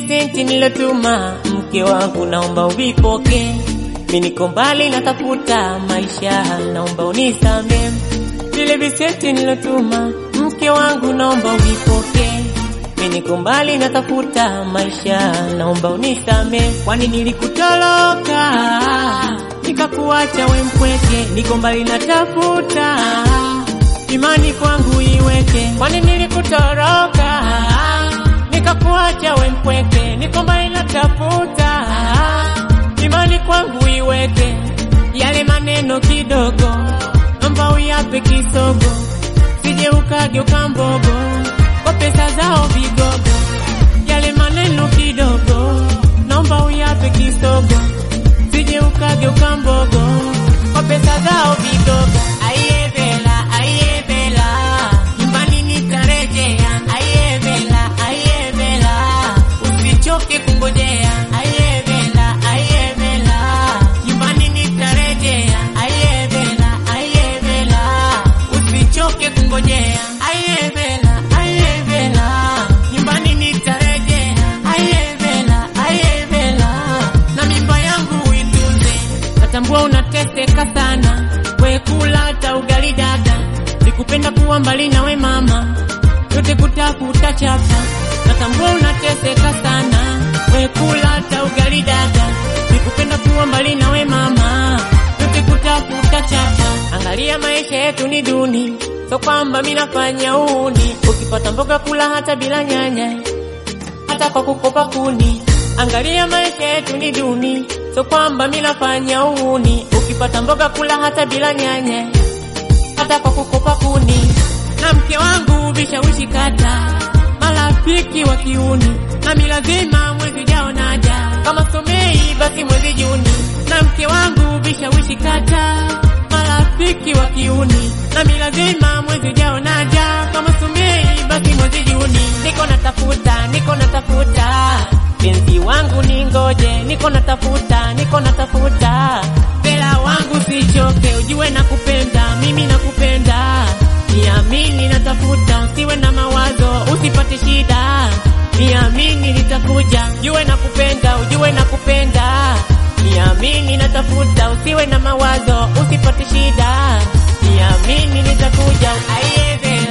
visenti nilotuma mke wangu naomba uvipoke. Mimi niko mbali natafuta maisha naomba unisamee. Vile visenti nilotuma mke wangu naomba uvipoke. Mimi niko mbali natafuta maisha naomba unisamee. Kwani nilikutoroka nikakuacha we mpweke. Niko mbali natafuta imani kwangu iweke. Kwani nilikutoroka nikakuacha we mpweke. Niko mbali natafuta imani kwangu iweke. Yale maneno kidogo naomba uyape kisogo. Sije ukageuka mbogo kwa pesa zao vigogo. Yale maneno kidogo naomba uyape kisogo. Sije ukageuka mbogo kwa pesa zao vigogo. Aiye Bella, aiye Bella, nyumbani nitarejea. Aiye Bella, aiye Bella, usichoke kungojea. Aiye Bella, aiye Bella, nyumbani nitarejea. Aiye Bella, aiye Bella, usichoke kungojea. Aiye Bella, aiye Bella, nyumbani nitarejea. Aiye Bella, aiye Bella, na mimba yangu itunze. Natambua unateseka sana, we kula hata ugali dada. Sikupenda kuwa mbali na we mama, yote kutafuta chapa. Natambua unateseka sana, we kula hata ugali dada. Sikupenda kuwa mbali na we mama, yote kutafuta chapa. Angalia maisha yetu ni duni, so kwamba mimi nafanya uni. Ukipata mboga kula hata bila nyanya, hata kwa kukopa kuni. Angalia maisha yetu ni duni, so kwamba mimi nafanya uni. Ukipata mboga kula hata bila nyanya, hata kwa kukopa kuni. Na mke wangu vishawishi kata, marafiki wa kiuni. Na mimi lazima mwezi ujao naja, kama somei basi mwezi Juni. Na mke wangu vishawishi kata, marafiki wa kiuni. Na mimi lazima mwezi ujao naja, kama somei basi mwezi Juni. Niko natafuta, niko natafuta penzi wangu ningoje. Niko natafuta, niko natafuta Bella wangu sichoke. Ujue nakupenda, mimi nakupenda. Niamini natafuta, usiwe na mawazo, usipate shida. Niamini nitakuja, ujue nakupenda, ujue nakupenda. Niamini natafuta, usiwe na mawazo, usipate shida. Niamini nitakuja. Aiye Bella.